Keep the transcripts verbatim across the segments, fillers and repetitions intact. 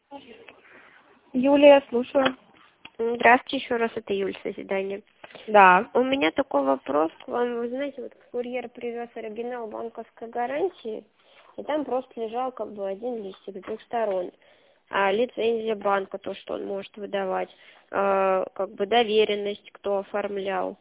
Юлия, слушаю. Здравствуйте еще раз, это Юль, созидание. Да. У меня такой вопрос к вам. Вы знаете, вот курьер привез оригинал банковской гарантии, и там просто лежал как бы один листик с двух сторон. А лицензия банка, то, что он может выдавать, э, как бы доверенность, кто оформлял.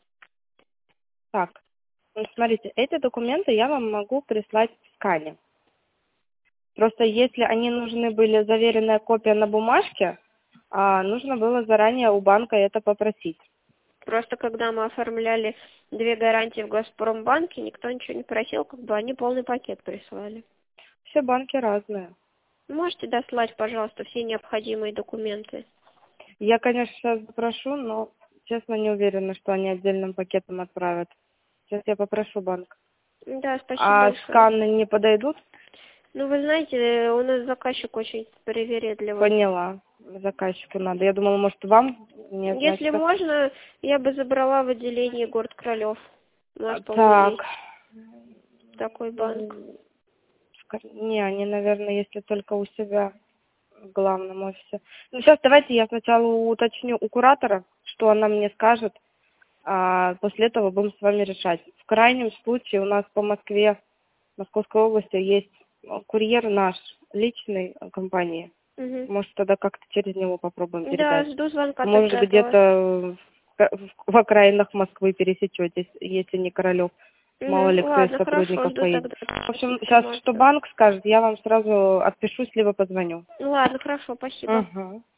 Так, ну, смотрите, эти документы я вам могу прислать в скане. Просто если они нужны были заверенная копия на бумажке, а, нужно было заранее у банка это попросить. Просто когда мы оформляли две гарантии в Газпромбанке, никто ничего не просил, как бы они полный пакет прислали. Все банки разные. Можете дослать, пожалуйста, все необходимые документы? Я, конечно, сейчас запрошу, но, честно, не уверена, что они отдельным пакетом отправят. Сейчас я попрошу банк. Да, спасибо А большое. сканы не подойдут? Ну, вы знаете, у нас заказчик очень привередливый. Поняла. Заказчику надо. Я думала, может, вам? Нет, Если значит, можно, я бы забрала в отделении город Кролев. У нас, по-моему, так. есть такой банк. Не, они, наверное, если только у себя в главном офисе. Ну, сейчас давайте я сначала уточню у куратора, что она мне скажет, а после этого будем с вами решать. В крайнем случае у нас по Москве, Московской области есть курьер наш, личной компании. Угу. Может, тогда как-то через него попробуем Да, передать. жду звонка Может, тогда от вас. где-то в в окраинах Москвы пересечетесь, если не Королев. Мало ли Угу. кто из Ладно, хорошо, сотрудников жду поедет. тогда В общем, сейчас что информацию. банк скажет, я вам сразу отпишусь, либо позвоню. Ну ладно, хорошо, спасибо. Угу.